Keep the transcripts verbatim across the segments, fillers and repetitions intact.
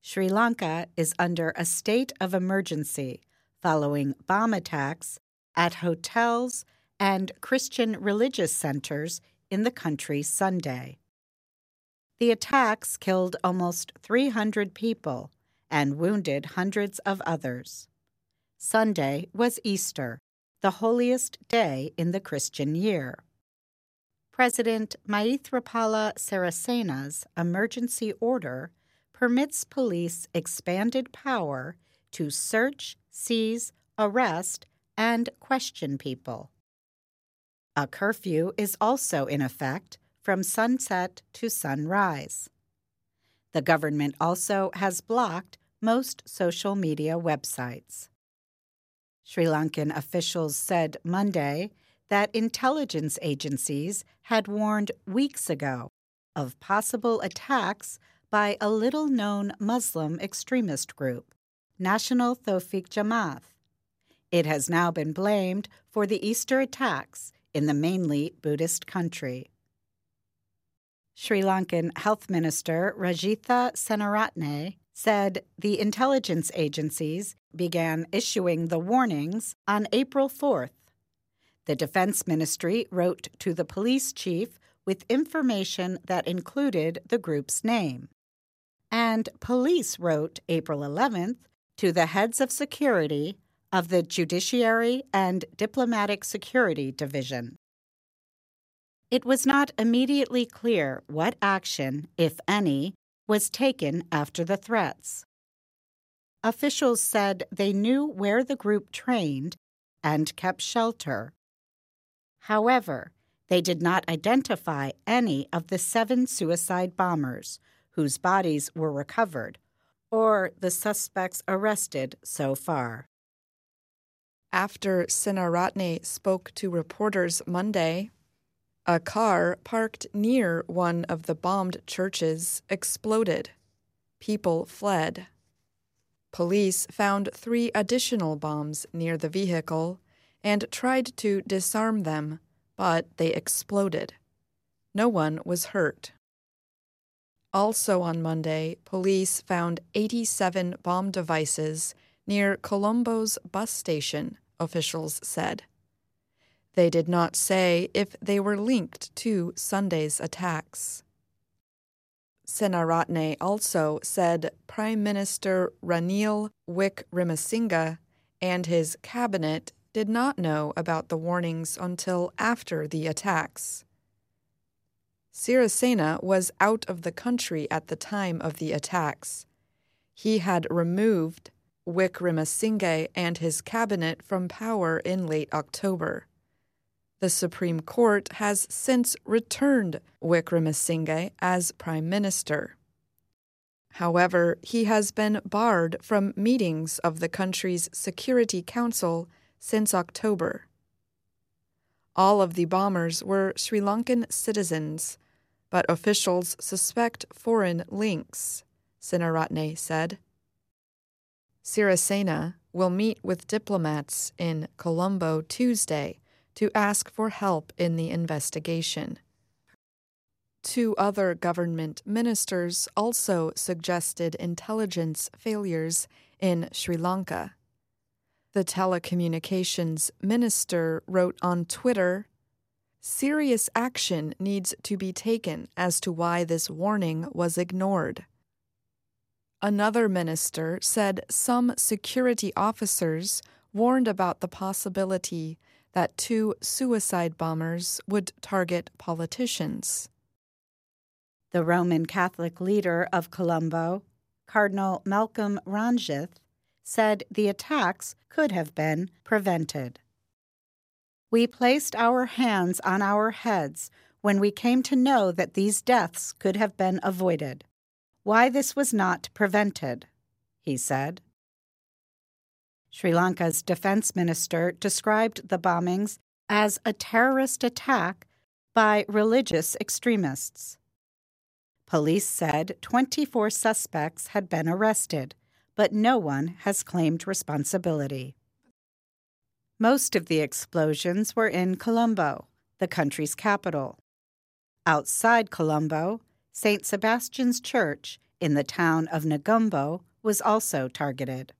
Sri Lanka is under a state of emergency following bomb attacks at hotels and Christian religious centers in the country Sunday. The attacks killed almost three hundred people and wounded hundreds of others. Sunday was Easter, the holiest day in the Christian year. President Maithripala Sirisena's emergency order permits police expanded power to search, seize, arrest, and question people. A curfew is also in effect from sunset to sunrise. The government also has blocked most social media websites. Sri Lankan officials said Monday that intelligence agencies had warned weeks ago of possible attacks by a little-known Muslim extremist group, National Tawfiq Jamaat. It has now been blamed for the Easter attacks in the mainly Buddhist country. Sri Lankan Health Minister Rajitha Senaratne said the intelligence agencies began issuing the warnings on April fourth. The Defense Ministry wrote to the police chief with information that included the group's name. And police wrote April eleventh to the heads of security of the Judiciary and Diplomatic Security Division. It was not immediately clear what action, if any, was taken after the threats. Officials said they knew where the group trained and kept shelter. However, they did not identify any of the seven suicide bombers whose bodies were recovered or the suspects arrested so far. After Senaratne spoke to reporters Monday, a car parked near one of the bombed churches exploded. People fled. Police found three additional bombs near the vehicle and tried to disarm them, but they exploded. No one was hurt. Also on Monday, police found eighty-seven bomb devices near Colombo's bus station, officials said. They did not say if they were linked to Sunday's attacks. Senaratne also said Prime Minister Ranil Wickremesinghe and his cabinet did not know about the warnings until after the attacks. Sirisena was out of the country at the time of the attacks. He had removed Wickremesinghe and his cabinet from power in late October. The Supreme Court has since returned Wickremesinghe as Prime Minister. However, he has been barred from meetings of the country's Security Council since October. All of the bombers were Sri Lankan citizens, but officials suspect foreign links, Senaratne said. Sirisena will meet with diplomats in Colombo Tuesday to ask for help in the investigation. Two other government ministers also suggested intelligence failures in Sri Lanka. The telecommunications minister wrote on Twitter, "Serious action needs to be taken as to why this warning was ignored." Another minister said some security officers warned about the possibility that two suicide bombers would target politicians. The Roman Catholic leader of Colombo, Cardinal Malcolm Ranjith, said the attacks could have been prevented. "We placed our hands on our heads when we came to know that these deaths could have been avoided. Why this was not prevented," he said. Sri Lanka's defense minister described the bombings as a terrorist attack by religious extremists. Police said twenty-four suspects had been arrested, but no one has claimed responsibility. Most of the explosions were in Colombo, the country's capital. Outside Colombo, Saint Sebastian's Church in the town of Negombo was also targeted.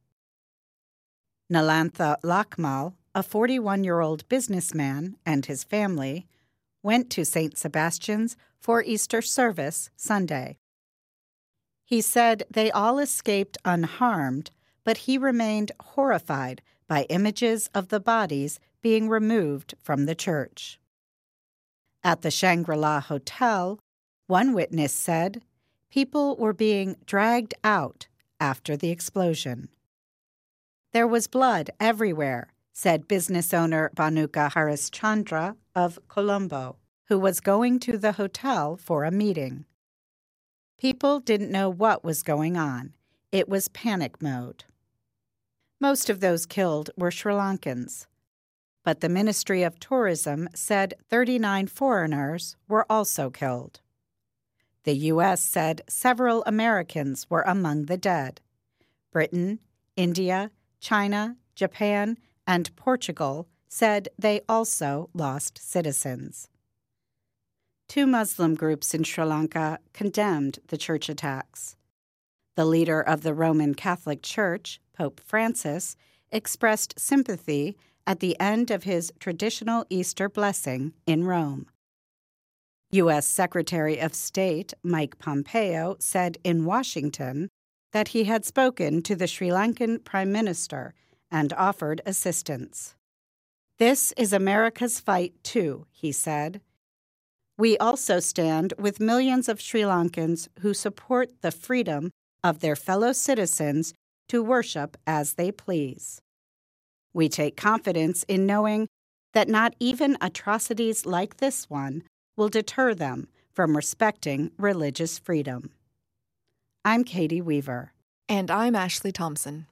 Nalantha Lakmal, a forty-one-year-old businessman, and his family went to Saint Sebastian's for Easter service Sunday. He said they all escaped unharmed, but he remained horrified by images of the bodies being removed from the church. At the Shangri-La Hotel, one witness said people were being dragged out after the explosion. There was blood everywhere, said business owner Bhanuka Harishchandra of Colombo, who was going to the hotel for a meeting. People didn't know what was going on. It was panic mode. Most of those killed were Sri Lankans, but the Ministry of Tourism said thirty-nine foreigners were also killed. The U S said several Americans were among the dead. Britain, India, China, Japan, and Portugal said they also lost citizens. Two Muslim groups in Sri Lanka condemned the church attacks. The leader of the Roman Catholic Church, Pope Francis, expressed sympathy at the end of his traditional Easter blessing in Rome. U S Secretary of State Mike Pompeo said in Washington that he had spoken to the Sri Lankan Prime Minister and offered assistance. "This is America's fight, too," he said. "We also stand with millions of Sri Lankans who support the freedom of their fellow citizens to worship as they please. We take confidence in knowing that not even atrocities like this one will deter them from respecting religious freedom." I'm Katie Weaver. And I'm Ashley Thompson.